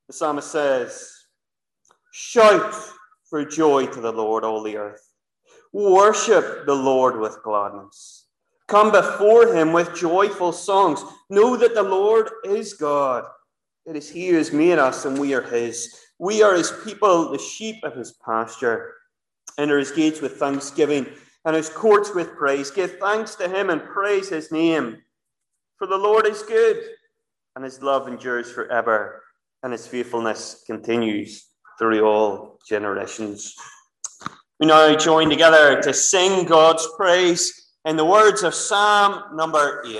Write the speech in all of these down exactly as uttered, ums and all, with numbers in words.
The psalmist says, "Shout for joy to the Lord, all the earth. Worship the Lord with gladness. Come before him with joyful songs. Know that the Lord is God. It is he who has made us, and we are his. We are his people, the sheep of his pasture. Enter his gates with thanksgiving, and his courts with praise. Give thanks to him and praise his name. For the Lord is good, and his love endures forever, and his faithfulness continues through all generations." We now join together to sing God's praise in the words of Psalm number eight.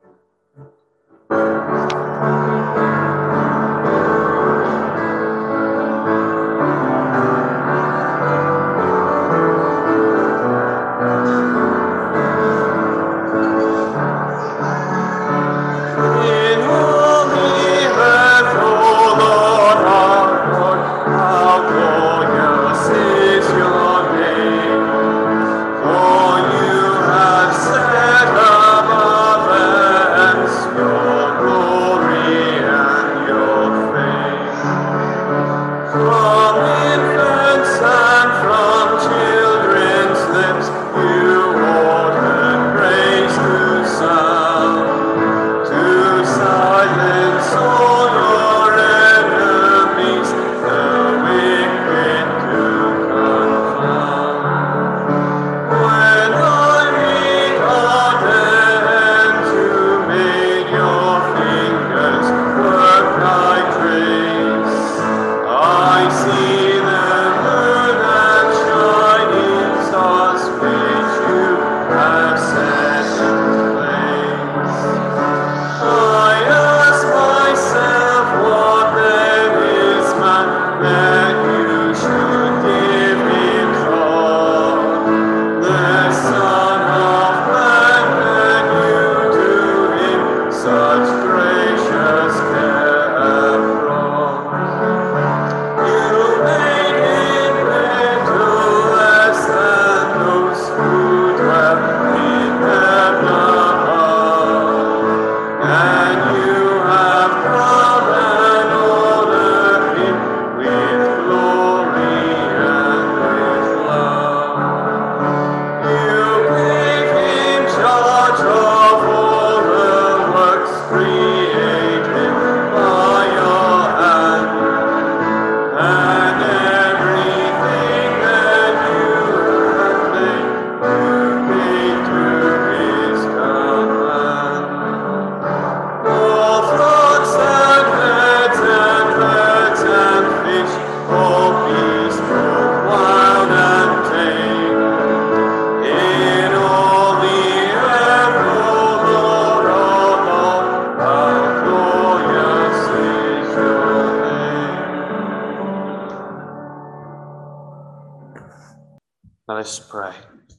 Let us pray.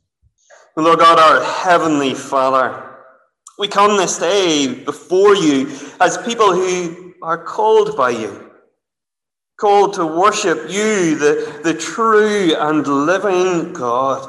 Lord God, our Heavenly Father, we come this day before you as people who are called by you, called to worship you, the, the true and living God.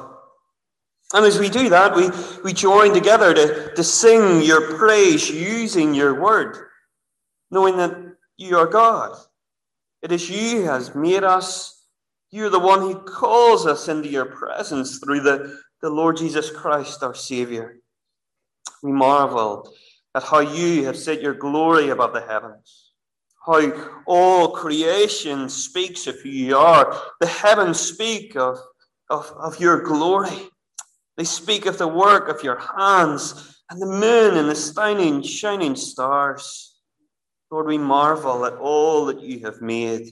And as we do that, we, we join together to, to sing your praise using your word, knowing that you are God. It is you who has made us. You're the one who calls us into your presence through the, the Lord Jesus Christ, our Saviour. We marvel at how you have set your glory above the heavens, how all creation speaks of who you are. The heavens speak of, of, of your glory. They speak of the work of your hands and the moon and the shining, shining stars. Lord, we marvel at all that you have made.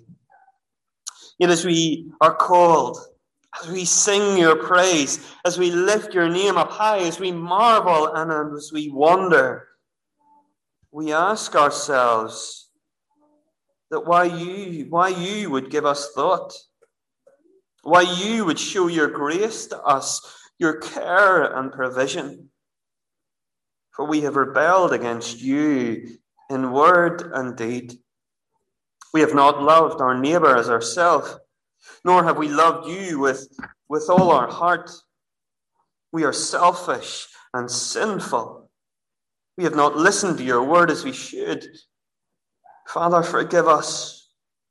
Yet as we are called, as we sing your praise, as we lift your name up high, as we marvel and as we wonder, we ask ourselves that why you, why you would give us thought, why you would show your grace to us, your care and provision. For we have rebelled against you in word and deed. We have not loved our neighbour as ourselves, nor have we loved you with, with all our heart. We are selfish and sinful. We have not listened to your word as we should. Father, forgive us.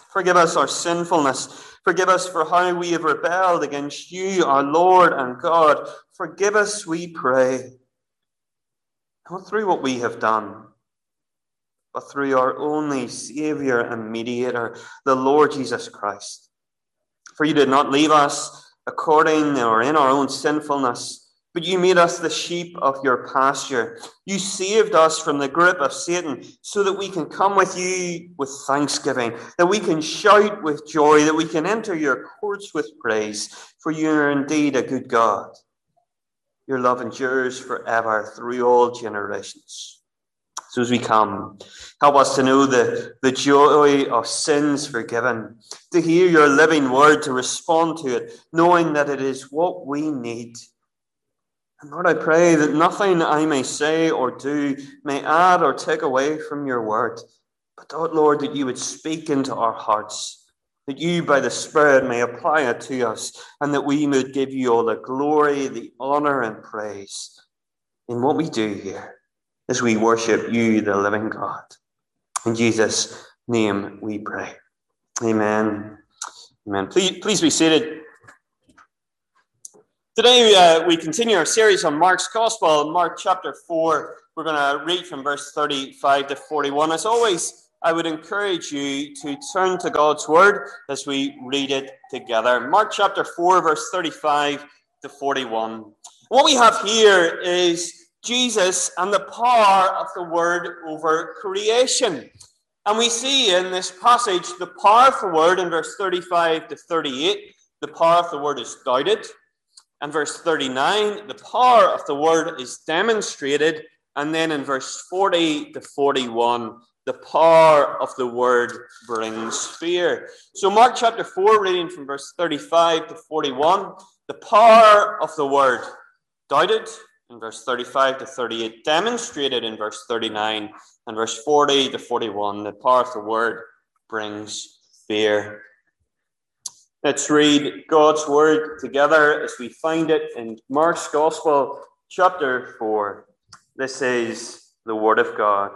Forgive us our sinfulness. Forgive us for how we have rebelled against you, our Lord and God. Forgive us, we pray, not through what we have done, but through our only Saviour and Mediator, the Lord Jesus Christ. For you did not leave us according or in our own sinfulness, but you made us the sheep of your pasture. You saved us from the grip of Satan so that we can come with you with thanksgiving, that we can shout with joy, that we can enter your courts with praise. For you are indeed a good God. Your love endures forever through all generations. So as we come, help us to know the, the joy of sins forgiven, to hear your living word, to respond to it, knowing that it is what we need. And Lord, I pray that nothing I may say or do may add or take away from your word, but Lord, that you would speak into our hearts, that you by the Spirit may apply it to us, and that we would give you all the glory, the honor, and praise in what we do here as we worship you, the living God. In Jesus' name we pray. Amen. Amen. Please, please be seated. Today uh, we continue our series on Mark's Gospel, Mark chapter four. We're going to read from verse thirty-five to forty-one. As always, I would encourage you to turn to God's Word as we read it together. Mark chapter four, verse thirty-five to forty-one. What we have here is Jesus and the power of the Word over creation. And we see in this passage the power of the Word in verse thirty-five to thirty-eight. The power of the Word is doubted. And verse thirty-nine, the power of the word is demonstrated. And then in verse forty to forty-one, the power of the word brings fear. So Mark chapter four, reading from verse thirty-five to forty-one, the power of the word doubted in verse thirty-five to thirty-eight, demonstrated in verse thirty-nine, and verse forty to forty-one, the power of the word brings fear. Let's read God's word together as we find it in Mark's Gospel, chapter four. This is the word of God.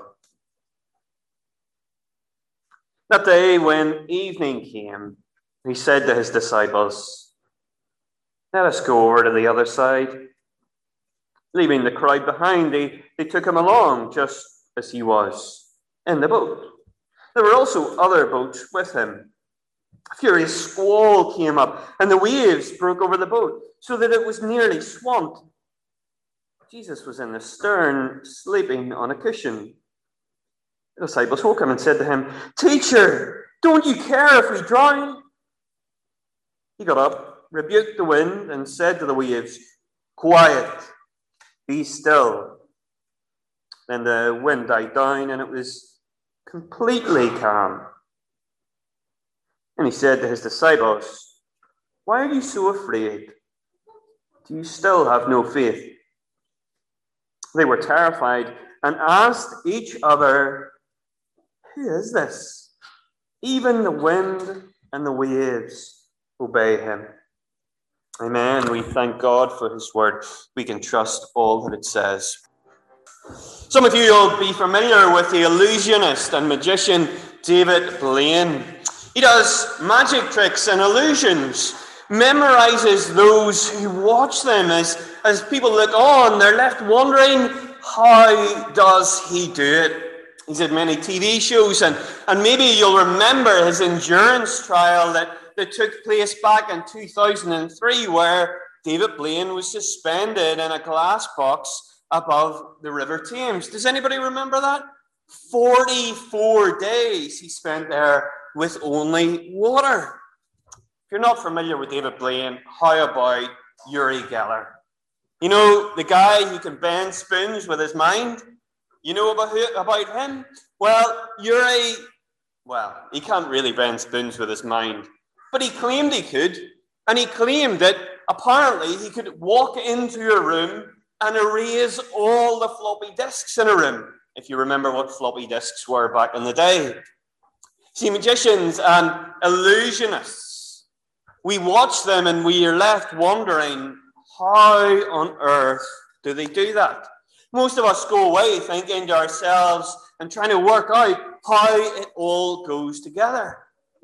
That day when evening came, he said to his disciples, "Let us go over to the other side." Leaving the crowd behind, they, they took him along just as he was in the boat. There were also other boats with him. A furious squall came up, and the waves broke over the boat, so that it was nearly swamped. Jesus was in the stern, sleeping on a cushion. The disciples woke him and said to him, "Teacher, don't you care if we drown?" He got up, rebuked the wind, and said to the waves, "Quiet, be still." Then the wind died down, and it was completely calm. And he said to his disciples, "Why are you so afraid? Do you still have no faith?" They were terrified and asked each other, "Who is this? Even the wind and the waves obey him." Amen. We thank God for his word. We can trust all that it says. Some of you will be familiar with the illusionist and magician David Blaine. He does magic tricks and illusions, memorizes those who watch them. As, as people look on, they're left wondering, how does he do it? He's had many T V shows, and, and maybe you'll remember his endurance trial that, that took place back in two thousand three, where David Blaine was suspended in a glass box above the River Thames. Does anybody remember that? forty-four days he spent there with only water. If you're not familiar with David Blaine, how about Uri Geller? You know, the guy who can bend spoons with his mind? You know about, who, about him? Well, Uri, well, he can't really bend spoons with his mind, but he claimed he could, and he claimed that apparently he could walk into a room and erase all the floppy disks in a room, if you remember what floppy disks were back in the day. See, magicians and illusionists, we watch them and we are left wondering, how on earth do they do that? Most of us go away thinking to ourselves and trying to work out how it all goes together.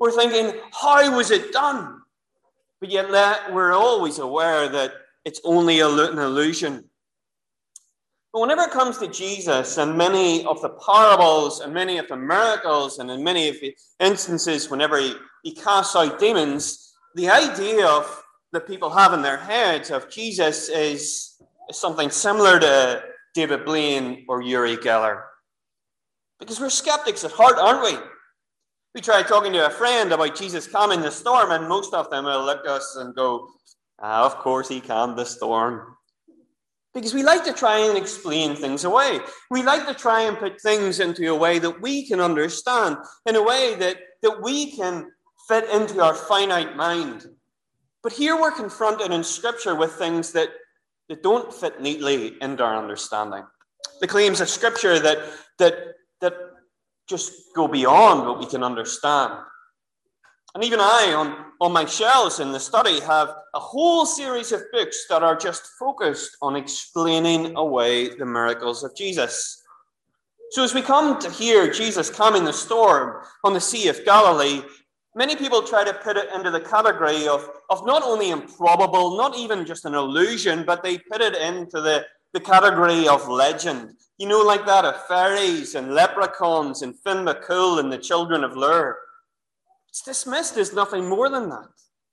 We're thinking, how was it done? But yet we're always aware that it's only an illusion. But whenever it comes to Jesus and many of the parables and many of the miracles and in many of the instances whenever he, he casts out demons, the idea of that people have in their heads of Jesus is, is something similar to David Blaine or Uri Geller. Because we're skeptics at heart, aren't we? We try talking to a friend about Jesus calming the storm, and most of them will look at us and go, ah, of course he calmed the storm. Because we like to try and explain things away. We like to try and put things into a way that we can understand, in a way that, that we can fit into our finite mind. But here we're confronted in Scripture with things that, that don't fit neatly into our understanding. The claims of Scripture that, that, that just go beyond what we can understand. And even I, on, on my shelves in the study, have a whole series of books that are just focused on explaining away the miracles of Jesus. So as we come to hear Jesus calming the storm on the Sea of Galilee, many people try to put it into the category of, of not only improbable, not even just an illusion, but they put it into the, the category of legend. You know, like that of fairies and leprechauns and Finn McCool and the Children of Lure. It's dismissed as nothing more than that.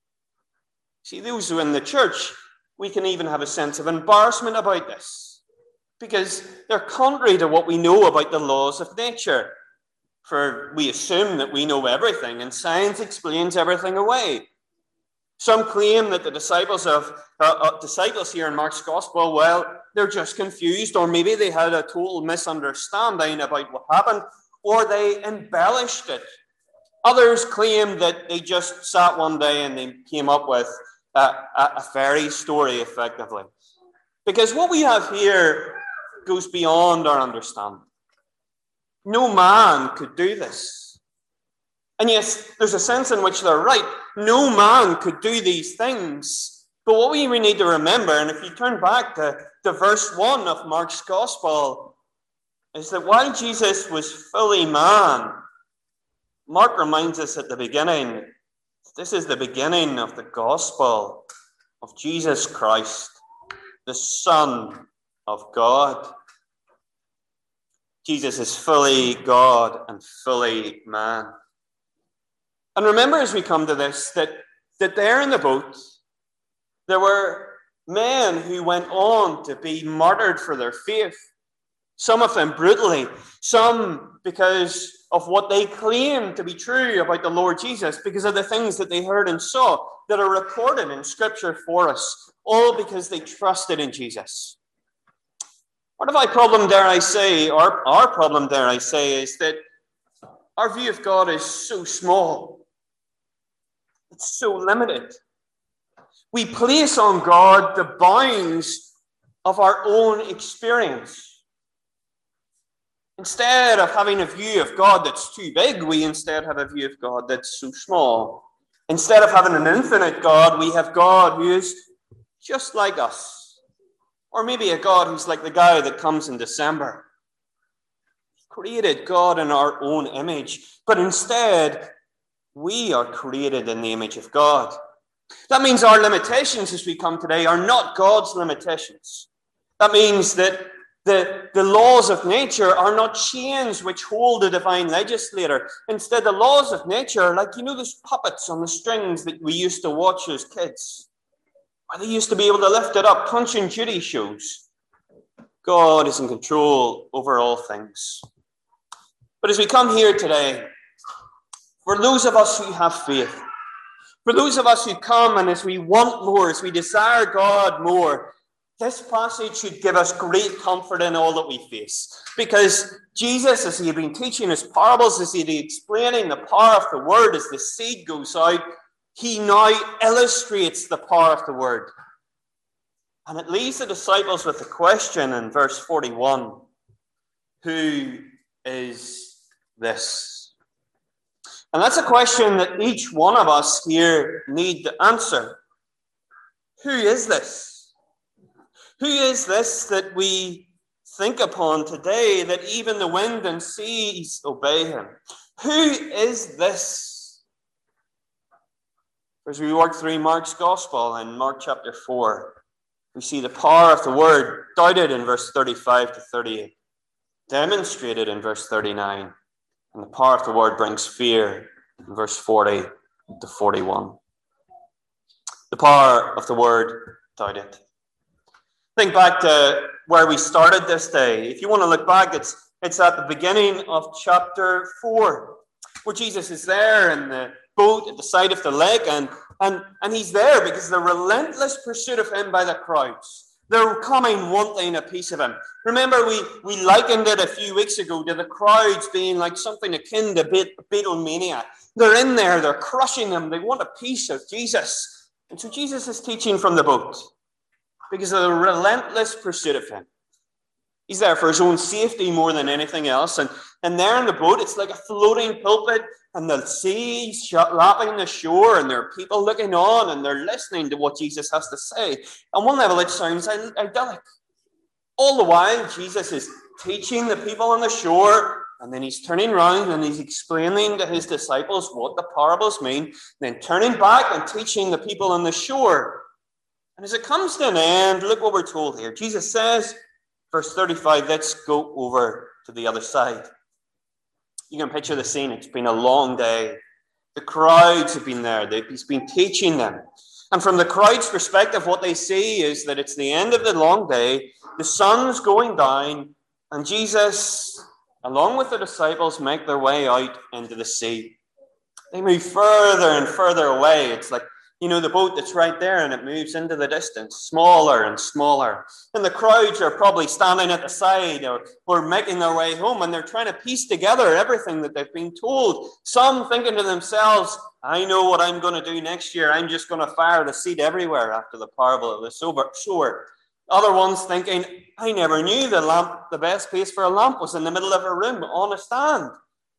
See, those who are in the church, we can even have a sense of embarrassment about this, because they're contrary to what we know about the laws of nature. For we assume that we know everything, and science explains everything away. Some claim that the disciples of uh, uh, disciples here in Mark's Gospel, well, they're just confused, or maybe they had a total misunderstanding about what happened, or they embellished it. Others claim that they just sat one day and they came up with a, a, a fairy story, effectively. Because what we have here goes beyond our understanding. No man could do this. And yes, there's a sense in which they're right. No man could do these things. But what we need to remember, and if you turn back to, to verse one of Mark's Gospel, is that while Jesus was fully man, Mark reminds us at the beginning, this is the beginning of the gospel of Jesus Christ, the Son of God. Jesus is fully God and fully man. And remember as we come to this, that, that there in the boat, there were men who went on to be martyred for their faith. Some of them brutally, some because of what they claimed to be true about the Lord Jesus, because of the things that they heard and saw that are recorded in Scripture for us, all because they trusted in Jesus. Part of my problem, dare I say, or our problem, dare I say, is that our view of God is so small. It's so limited. We place on God the bounds of our own experience. Instead of having a view of God that's too big, we instead have a view of God that's so small. Instead of having an infinite God, we have God who is just like us. Or maybe a God who's like the guy that comes in December. Created God in our own image, but instead, we are created in the image of God. That means our limitations as we come today are not God's limitations. That means that The, the laws of nature are not chains which hold the divine legislator. Instead, the laws of nature are like, you know, those puppets on the strings that we used to watch as kids. Or they used to be able to lift it up, Punch and Judy shows. God is in control over all things. But as we come here today, for those of us who have faith, for those of us who come and as we want more, as we desire God more, this passage should give us great comfort in all that we face. Because Jesus, as he had been teaching his parables, as he had been explaining the power of the word as the seed goes out, he now illustrates the power of the word. And it leaves the disciples with the question in verse forty-one, who is this? And that's a question that each one of us here need to answer. Who is this? Who is this that we think upon today, that even the wind and seas obey him? Who is this As we work through Mark's Gospel in Mark chapter four, we see the power of the word doubted in verse thirty-five to thirty-eight, demonstrated in verse thirty-nine, and the power of the word brings fear in verse forty to forty-one. The power of the word doubted. Think back to where we started this day. If you want to look back, it's, it's at the beginning of chapter four, where Jesus is there in the boat at the side of the lake, and, and, and he's there because of the relentless pursuit of him by the crowds. They're coming wanting a piece of him. Remember, we, we likened it a few weeks ago to the crowds being like something akin to Beatlemania. They're in there, they're crushing him, they want a piece of Jesus. And so Jesus is teaching from the boat because of the relentless pursuit of him. He's there for his own safety more than anything else. And, and there in the boat, it's like a floating pulpit, and the sea's lapping the shore, and there are people looking on, and they're listening to what Jesus has to say. On one level, it sounds idyllic. All the while, Jesus is teaching the people on the shore, and then he's turning around and he's explaining to his disciples what the parables mean, then turning back and teaching the people on the shore. And as it comes to an end, look what we're told here. Jesus says, verse thirty-five, let's go over to the other side. You can picture the scene. It's been a long day. The crowds have been there. He's been teaching them. And from the crowd's perspective, what they see is that it's the end of the long day. The sun's going down, and Jesus, along with the disciples, make their way out into the sea. They move further and further away. It's like, you know, the boat that's right there, and it moves into the distance, smaller and smaller. And the crowds are probably standing at the side or, or making their way home, and they're trying to piece together everything that they've been told. Some thinking to themselves, I know what I'm going to do next year. I'm just going to fire the seed everywhere after the parable of the sower. Other ones thinking, I never knew the lamp, the best place for a lamp was in the middle of a room on a stand.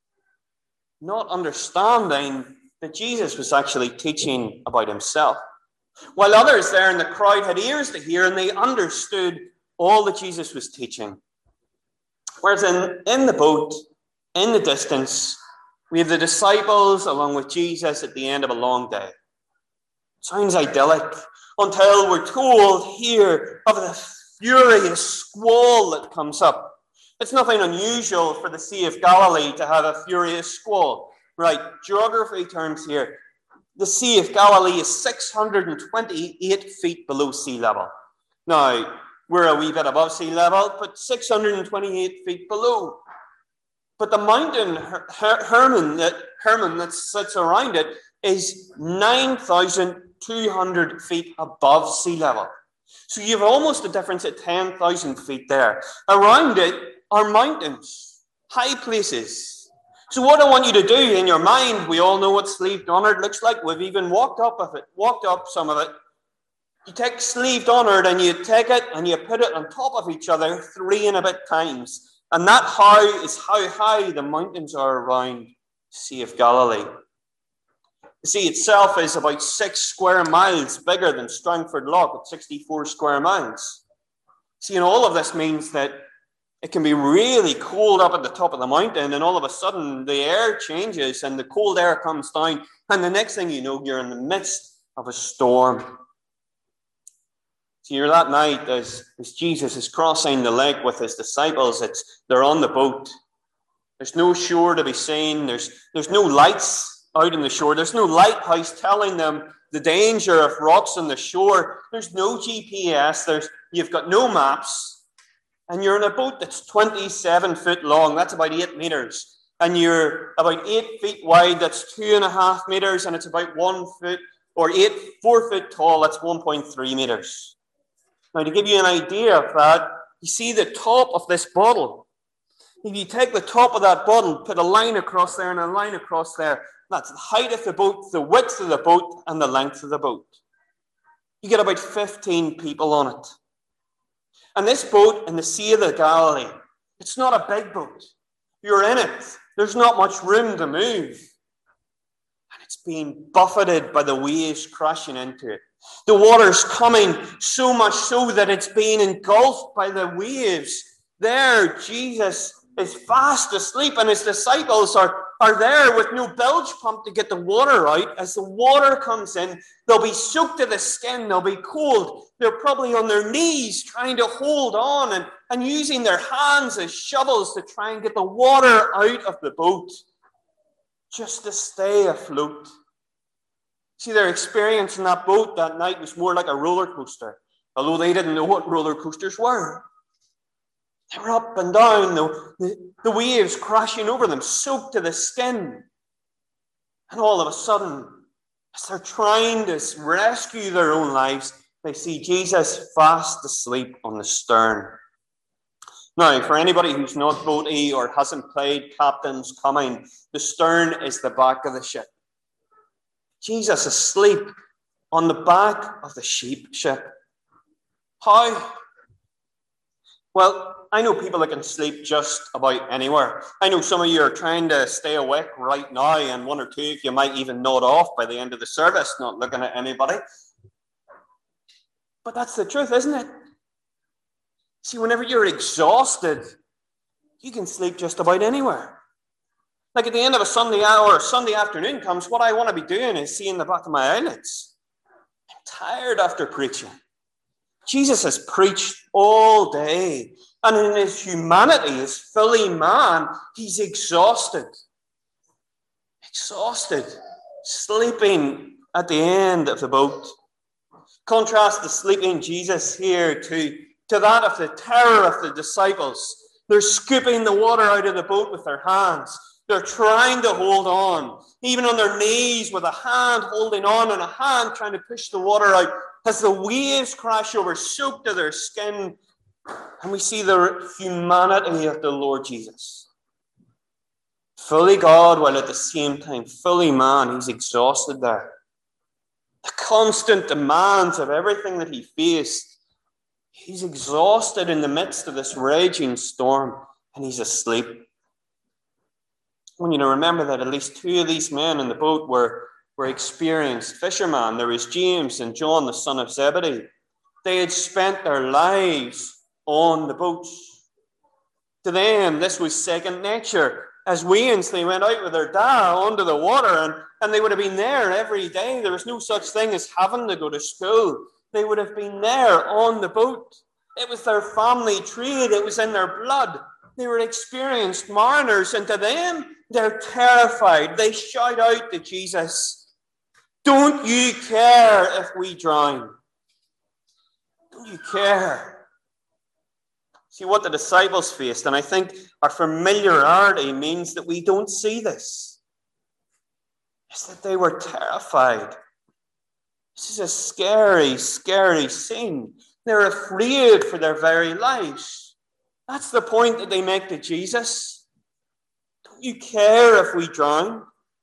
Not understanding that Jesus was actually teaching about himself. While others there in the crowd had ears to hear, and they understood all that Jesus was teaching. Whereas in, in the boat, in the distance, we have the disciples along with Jesus at the end of a long day. Sounds idyllic, until we're told here of the furious squall that comes up. It's nothing unusual for the Sea of Galilee to have a furious squall. Right, geography terms here. The Sea of Galilee is six hundred twenty-eight feet below sea level. Now, we're a wee bit above sea level, but six hundred twenty-eight feet below. But the mountain Her- Her- Hermon, that, Hermon that sits around it is nine thousand two hundred feet above sea level. So you have almost a difference at ten thousand feet there. Around it are mountains, high places. So what I want you to do in your mind, we all know what Slieve Donard looks like. We've even walked up of it, walked up some of it. You take Slieve Donard and you take it and you put it on top of each other three and a bit times. And that how is how high the mountains are around the Sea of Galilee. The sea itself is about six square miles bigger than Strangford Lough at sixty-four square miles. See, and all of this means that it can be really cold up at the top of the mountain, and all of a sudden the air changes and the cold air comes down, and the next thing you know, you're in the midst of a storm. So you're that night as, as Jesus is crossing the lake with his disciples. It's they're on the boat. There's no shore to be seen. There's, there's no lights out on the shore. There's no lighthouse telling them the danger of rocks on the shore. There's no G P S. There's, you've got no maps. And you're in a boat that's twenty-seven foot long. That's about eight meters. And you're about eight feet wide. That's two and a half meters. And it's about one foot or eight, four foot tall. That's one point three meters. Now, to give you an idea of that, you see the top of this bottle. If you take the top of that bottle, put a line across there and a line across there, that's the height of the boat, the width of the boat, and the length of the boat. You get about fifteen people on it. And this boat in the Sea of the Galilee, it's not a big boat. You're in it. There's not much room to move. And it's being buffeted by the waves crashing into it. The water's coming so much so that it's being engulfed by the waves. There, Jesus is fast asleep, and his disciples are are there with no bilge pump to get the water out. As the water comes in, they'll be soaked to the skin, they'll be cold. They're probably on their knees trying to hold on and, and using their hands as shovels to try and get the water out of the boat, just to stay afloat. See, their experience in that boat that night was more like a roller coaster, although they didn't know what roller coasters were. They were up and down, the, the, the waves crashing over them, soaked to the skin. And all of a sudden, as they're trying to rescue their own lives, they see Jesus fast asleep on the stern. Now, for anybody who's not boaty or hasn't played Captain's Coming, the stern is the back of the ship. Jesus asleep on the back of the sheep ship. How? Well, I know people that can sleep just about anywhere. I know some of you are trying to stay awake right now, and one or two of you might even nod off by the end of the service, not looking at anybody. But that's the truth, isn't it? See, whenever you're exhausted, you can sleep just about anywhere. Like at the end of a Sunday hour or Sunday afternoon comes, what I want to be doing is seeing the back of my eyelids. I'm tired after preaching. Jesus has preached all day, and in his humanity, as fully man, he's exhausted. Exhausted, sleeping at the end of the boat. Contrast the sleeping Jesus here to, to that of the terror of the disciples. They're scooping the water out of the boat with their hands. They're trying to hold on, even on their knees with a hand holding on and a hand trying to push the water out as the waves crash over, soaked to their skin. And we see the humanity of the Lord Jesus. Fully God, while at the same time fully man, he's exhausted there. The constant demands of everything that he faced. He's exhausted in the midst of this raging storm, and he's asleep. I want you to remember that at least two of these men in the boat were, were experienced fishermen. There was James and John, the son of Zebedee. They had spent their lives on the boats. To them, this was second nature. As weans, they went out with their dad onto the water, and, and they would have been there every day. There was no such thing as having to go to school. They would have been there on the boat. It was their family trade. It was in their blood. They were experienced mariners, and to them, they're terrified. They shout out to Jesus, "Don't you care if we drown? Don't you care?" See, what the disciples faced, and I think our familiarity means that we don't see this, is that they were terrified. This is a scary, scary scene. They're afraid for their very lives. That's the point that they make to Jesus. Don't you care if we drown?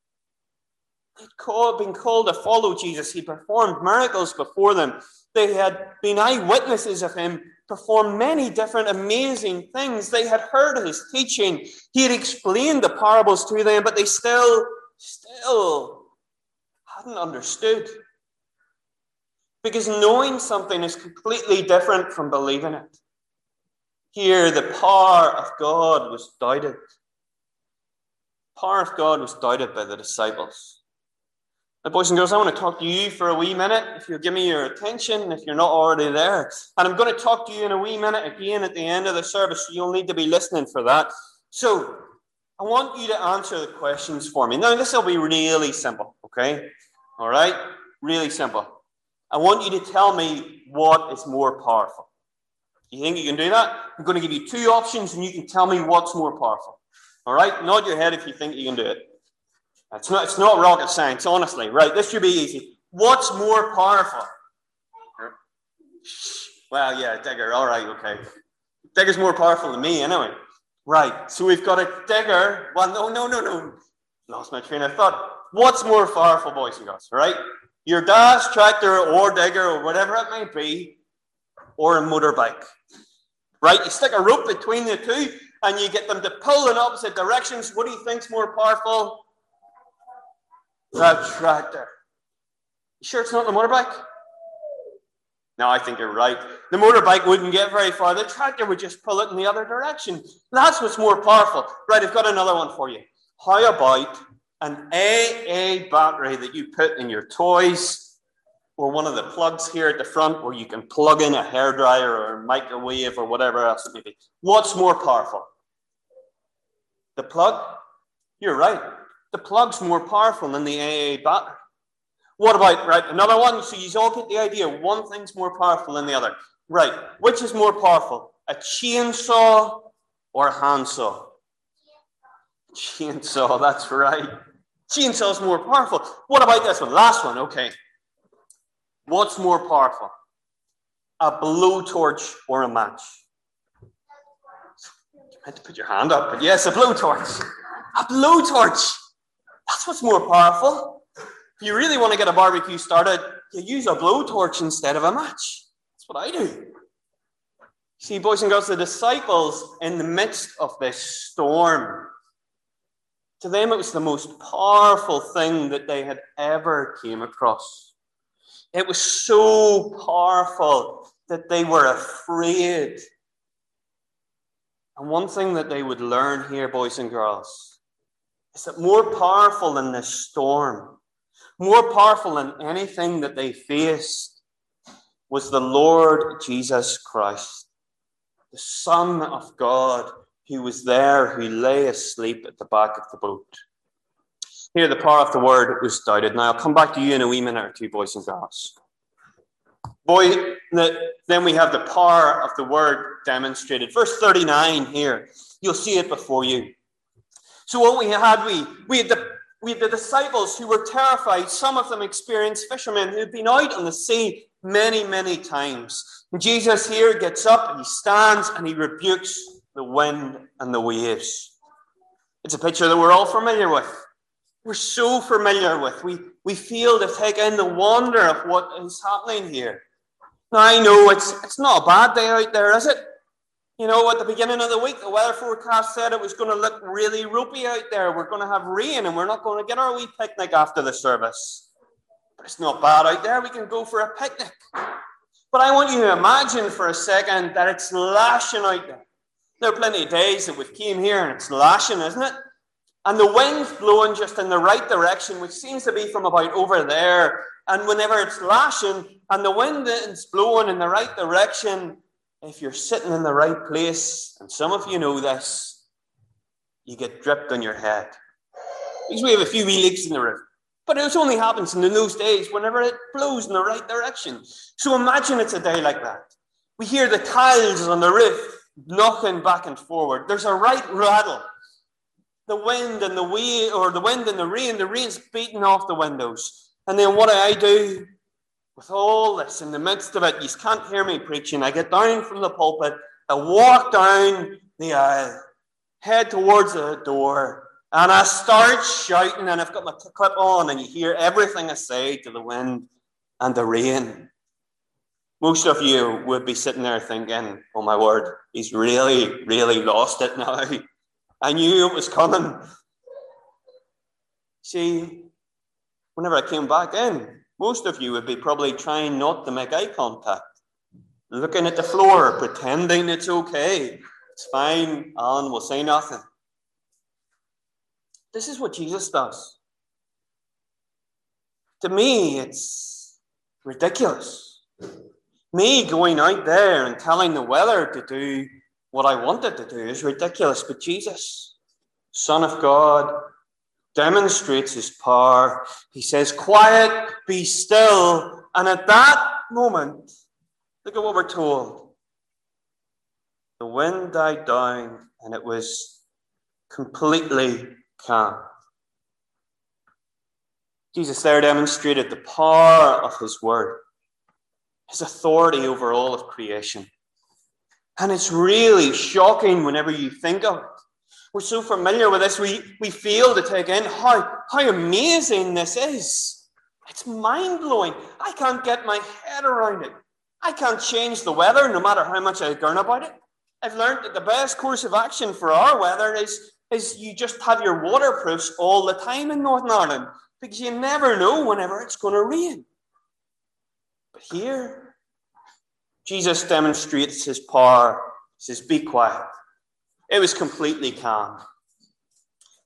They'd called, been called to follow Jesus. He performed miracles before them. They had been eyewitnesses of him perform many different amazing things. They had heard his teaching. He had explained the parables to them, but they still, still hadn't understood. Because knowing something is completely different from believing it. Here, the power of God was doubted. The power of God was doubted by the disciples. Now, boys and girls, I want to talk to you for a wee minute, if you'll give me your attention, if you're not already there. And I'm going to talk to you in a wee minute again at the end of the service, so you'll need to be listening for that. So, I want you to answer the questions for me. Now, this will be really simple, okay? All right? Really simple. I want you to tell me what is more powerful. You think you can do that? I'm going to give you two options, and you can tell me what's more powerful. All right? Nod your head if you think you can do it. It's not, it's not rocket science, honestly. Right, this should be easy. What's more powerful? Well, yeah, digger. All right, okay. Digger's more powerful than me, anyway. Right, so we've got a digger. Well, no, no, no, no. Lost my train of thought. What's more powerful, boys and girls, right? Your dad's tractor or digger or whatever it might be, or a motorbike. Right, you stick a rope between the two, and you get them to pull in opposite directions. What do you think's more powerful? The tractor. You sure it's not the motorbike? No, I think you're right. The motorbike wouldn't get very far. The tractor would just pull it in the other direction. That's what's more powerful. Right, I've got another one for you. How about an A A battery that you put in your toys, or one of the plugs here at the front where you can plug in a hairdryer or a microwave or whatever else it may be? What's more powerful? The plug? You're right. The plug's more powerful than the A A battery. What about, right, another one? So you all get the idea. One thing's more powerful than the other. Right, which is more powerful? A chainsaw or a handsaw? Chainsaw, that's right. Chainsaw's more powerful. What about this one? Last one, okay. What's more powerful? A blowtorch or a match? You had to put your hand up, but yes, a blowtorch. A blowtorch. That's what's more powerful. If you really want to get a barbecue started, you use a blowtorch instead of a match. That's what I do. See, boys and girls, the disciples in the midst of this storm, to them it was the most powerful thing that they had ever came across. It was so powerful that they were afraid. And one thing that they would learn here, boys and girls, is that more powerful than this storm, more powerful than anything that they faced, was the Lord Jesus Christ, the Son of God, who was there, who lay asleep at the back of the boat. Here, the power of the word was doubted. Now, I'll come back to you in a wee minute or two, boys and girls. Boy, then we have the power of the word demonstrated. Verse thirty-nine here, you'll see it before you. So what we had, we, we, had the, we had the disciples who were terrified. Some of them experienced fishermen who had been out on the sea many, many times. And Jesus here gets up and he stands and he rebukes the wind and the waves. It's a picture that we're all familiar with. We're so familiar with. We, we feel to take in the wonder of what is happening here. Now, I know it's, it's not a bad day out there, is it? You know, at the beginning of the week, the weather forecast said it was going to look really ropey out there. We're going to have rain and we're not going to get our wee picnic after the service. But it's not bad out there. We can go for a picnic. But I want you to imagine for a second that it's lashing out there. There are plenty of days that we've came here and it's lashing, isn't it? And the wind's blowing just in the right direction, which seems to be from about over there. And whenever it's lashing and the wind is blowing in the right direction, if you're sitting in the right place, and some of you know this, you get dripped on your head. Because we have a few wee leaks in the roof. But it only happens in those days whenever it blows in the right direction. So imagine it's a day like that. We hear the tiles on the roof knocking back and forward. There's a right rattle. The wind and the wave, or the wind and the rain, the rain's beating off the windows. And then what do I do? With all this in the midst of it, you can't hear me preaching. I get down from the pulpit, I walk down the aisle, head towards the door, and I start shouting, and I've got my clip on, and you hear everything I say to the wind and the rain. Most of you would be sitting there thinking, oh my word, he's really, really lost it now. I knew it was coming. See, whenever I came back in, most of you would be probably trying not to make eye contact, looking at the floor, pretending it's okay. It's fine, Alan will say nothing. This is what Jesus does. To me, it's ridiculous. Me going out there and telling the weather to do what I wanted to do is ridiculous. But Jesus, Son of God, demonstrates his power. He says, quiet, be still. And at that moment, look at what we're told. The wind died down and it was completely calm. Jesus there demonstrated the power of his word, his authority over all of creation. And it's really shocking whenever you think of it. We're so familiar with this, we, we fail to take in how, how amazing this is. It's mind-blowing. I can't get my head around it. I can't change the weather no matter how much I learn about it. I've learned that the best course of action for our weather is, is you just have your waterproofs all the time in Northern Ireland, because you never know whenever it's going to rain. But here, Jesus demonstrates his power. He says, be quiet. It was completely calm.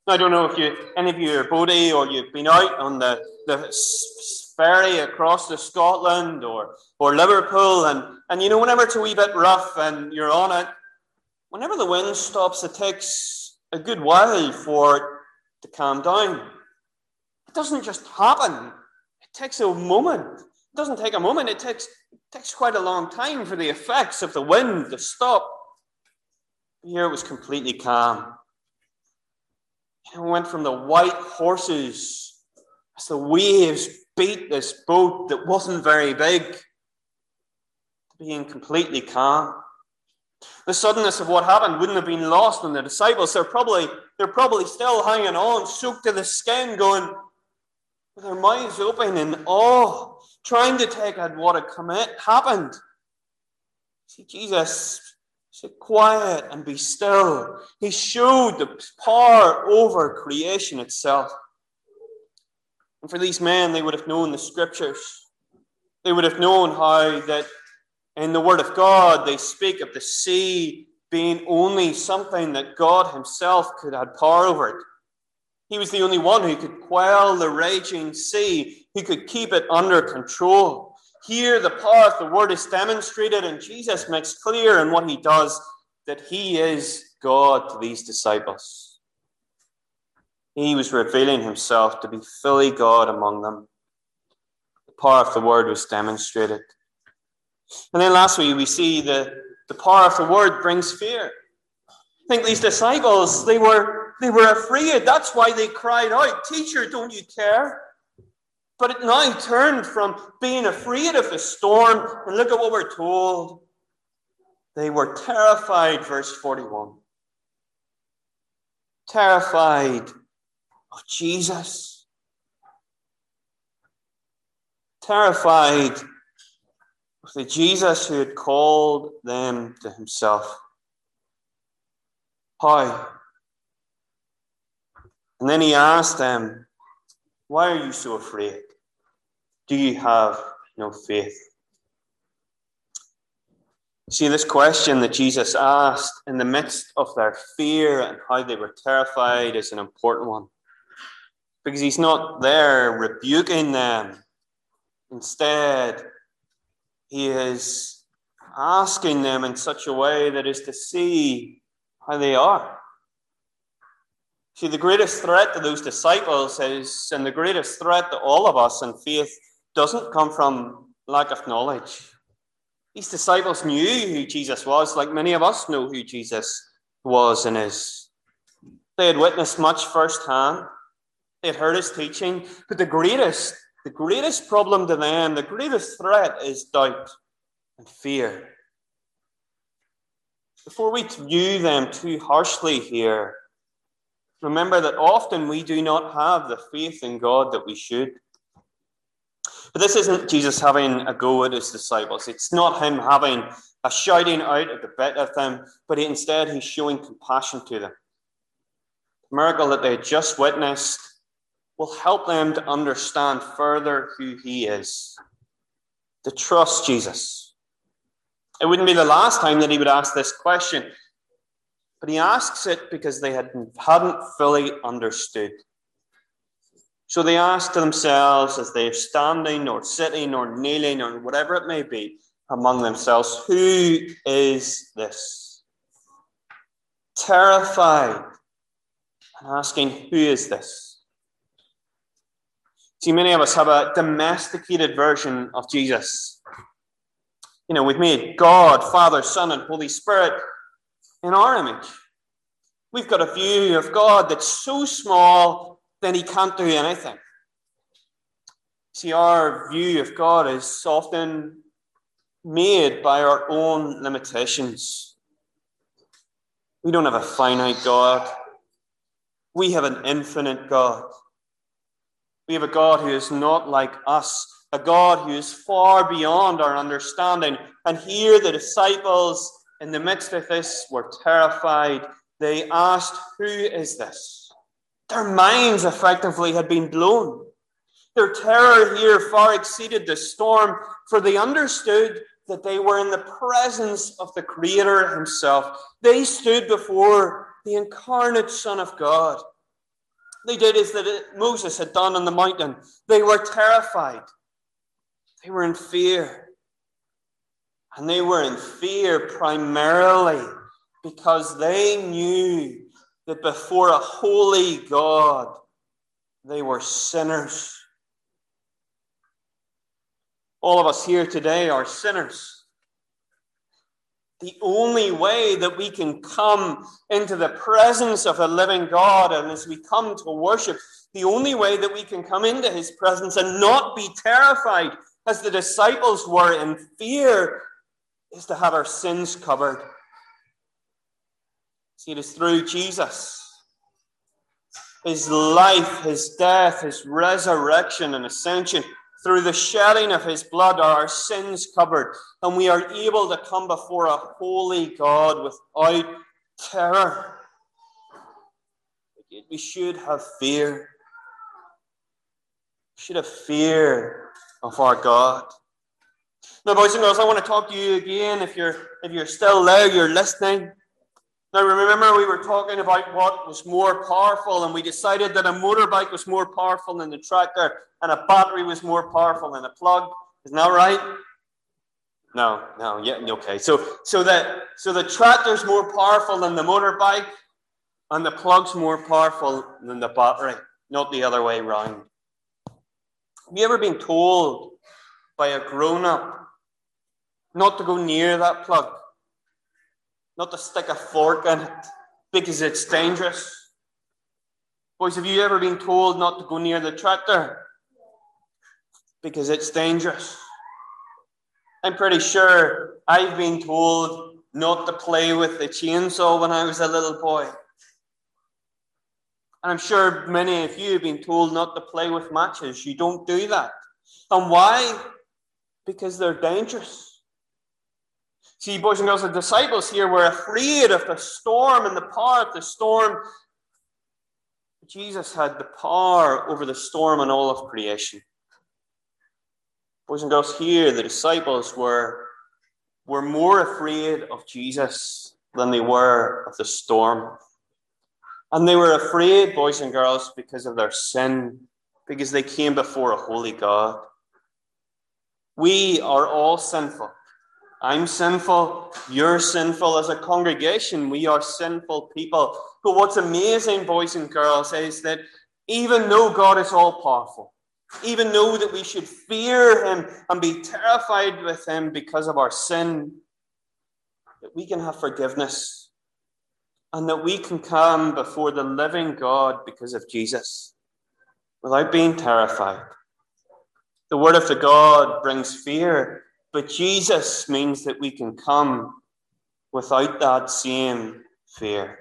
I don't know if you, any of you are boaty or you've been out on the, the ferry across to Scotland or, or Liverpool, and, and you know, whenever it's a wee bit rough and you're on it, whenever the wind stops, it takes a good while for it to calm down. It doesn't just happen. It takes a moment. It doesn't take a moment. It takes, it takes quite a long time for the effects of the wind to stop. Here it was completely calm. It went from the white horses as the waves beat this boat that wasn't very big to being completely calm. The suddenness of what happened wouldn't have been lost on the disciples. They're probably, they're probably still hanging on, soaked to the skin, going with their mouths open in awe, trying to take out what had come in, happened. See, Jesus said, quiet and be still. He showed the power over creation itself. And for these men, they would have known the scriptures. They would have known how that in the Word of God, they speak of the sea being only something that God himself could have power over it. He was the only one who could quell the raging sea, who could keep it under control. Here, the power of the Word is demonstrated, and Jesus makes clear in what he does that he is God to these disciples. He was revealing himself to be fully God among them. The power of the Word was demonstrated. And then lastly, we see the, the power of the Word brings fear. I think these disciples, they were, they were afraid. That's why they cried out, "Teacher, don't you care?" But it now turned from being afraid of the storm, and look at what we're told. They were terrified, verse forty-one. Terrified of Jesus. Terrified of the Jesus who had called them to himself. How? And then he asked them, "Why are you so afraid? Do you have no faith?" See, this question that Jesus asked in the midst of their fear and how they were terrified is an important one. Because he's not there rebuking them. Instead, he is asking them in such a way that is to see how they are. See, the greatest threat to those disciples is, and the greatest threat to all of us in faith, doesn't come from lack of knowledge. These disciples knew who Jesus was, like many of us know who Jesus was and is. They had witnessed much firsthand. They had heard his teaching. But the greatest, the greatest problem to them, the greatest threat is doubt and fear. Before we view them too harshly here, remember that often we do not have the faith in God that we should. But this isn't Jesus having a go at his disciples. It's not him having a shouting out at the bit of them, but instead he's showing compassion to them. The miracle that they had just witnessed will help them to understand further who he is, to trust Jesus. It wouldn't be the last time that he would ask this question, but he asks it because they hadn't, hadn't fully understood. So they ask to themselves as they're standing or sitting or kneeling or whatever it may be among themselves, who is this? Terrified and asking, who is this? See, many of us have a domesticated version of Jesus. You know, we've made God, Father, Son, and Holy Spirit in our image. We've got a view of God that's so small that he can't do anything. See, our view of God is often made by our own limitations. We don't have a finite God. We have an infinite God. We have a God who is not like us, a God who is far beyond our understanding. And here the disciples, in the midst of this, were terrified. They asked, who is this? Their minds effectively had been blown. Their terror here far exceeded the storm, for they understood that they were in the presence of the Creator himself. They stood before the incarnate Son of God. They did as that Moses had done on the mountain. They were terrified. They were in fear. And they were in fear primarily because they knew that before a holy God, they were sinners. All of us here today are sinners. The only way that we can come into the presence of a living God, and as we come to worship, the only way that we can come into his presence and not be terrified as the disciples were in fear is to have our sins covered. See, it is through Jesus. His life, his death, his resurrection and ascension. Through the shedding of his blood are our sins covered, and we are able to come before a holy God without terror. We should have fear. We should have fear of our God. Now, boys and girls, I want to talk to you again. If you're if you're still there, you're listening. Now, remember, we were talking about what was more powerful, and we decided that a motorbike was more powerful than the tractor, and a battery was more powerful than a plug. Isn't that right? No, no, yeah, okay. So, so that so the tractor's more powerful than the motorbike, and the plug's more powerful than the battery, not the other way around. Have you ever been told by a grown-up not to go near that plug? Not to stick a fork in it because it's dangerous? Boys, have you ever been told not to go near the tractor because it's dangerous? I'm pretty sure I've been told not to play with the chainsaw when I was a little boy. And I'm sure many of you have been told not to play with matches. You don't do that. And why? Because they're dangerous. See, boys and girls, the disciples here were afraid of the storm and the power of the storm. Jesus had the power over the storm and all of creation. Boys and girls, here the disciples were, were more afraid of Jesus than they were of the storm. And they were afraid, boys and girls, because of their sin, because they came before a holy God. We are all sinful. I'm sinful, you're sinful. As a congregation, we are sinful people. But what's amazing, boys and girls, is that even though God is all-powerful, even though that we should fear him and be terrified with him because of our sin, that we can have forgiveness and that we can come before the living God because of Jesus without being terrified. The word of the God brings fear, but Jesus means that we can come without that same fear.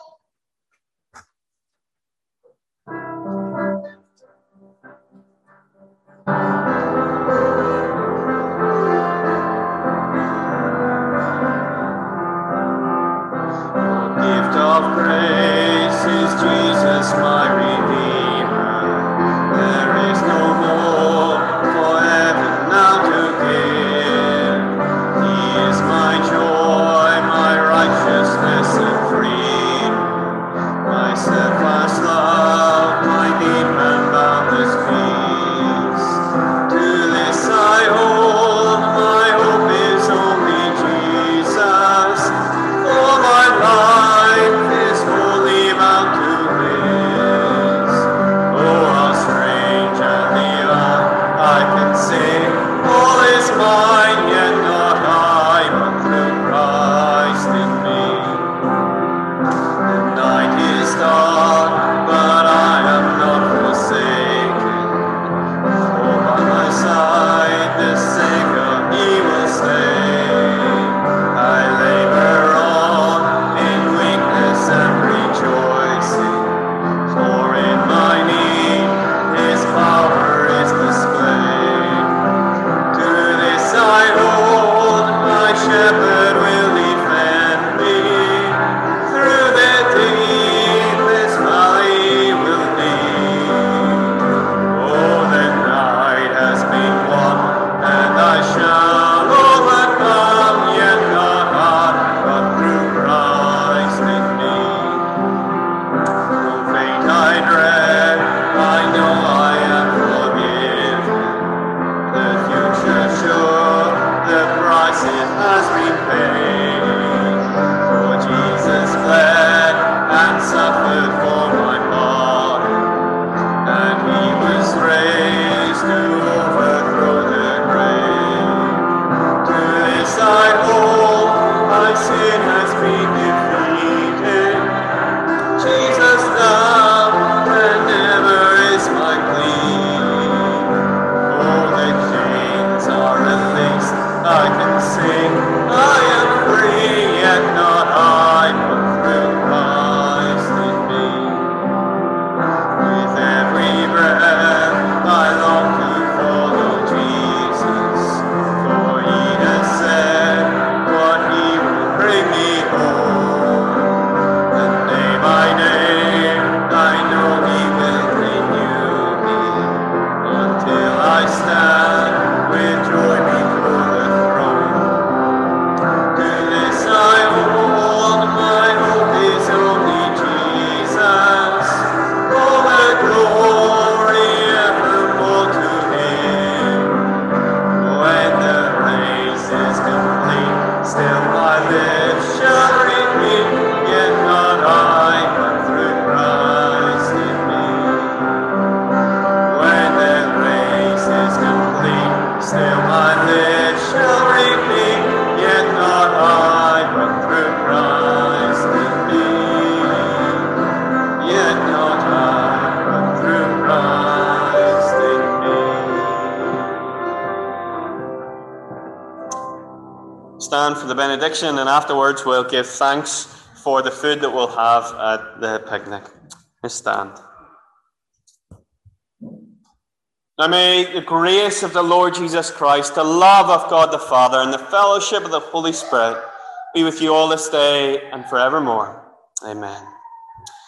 Gift of grace is Jesus, my Redeemer. There is no more for heaven now to give. He is my joy, my righteousness and freedom, my steadfast love, my deep and boundless peace. To this I hold, my hope is only Jesus. For my life is wholly bound to him. stand for the benediction, and afterwards we'll give thanks for the food that we'll have at the picnic. Let's stand. Now may the grace of the Lord Jesus Christ, the love of God the Father, and the fellowship of the Holy Spirit be with you all this day and forevermore. Amen.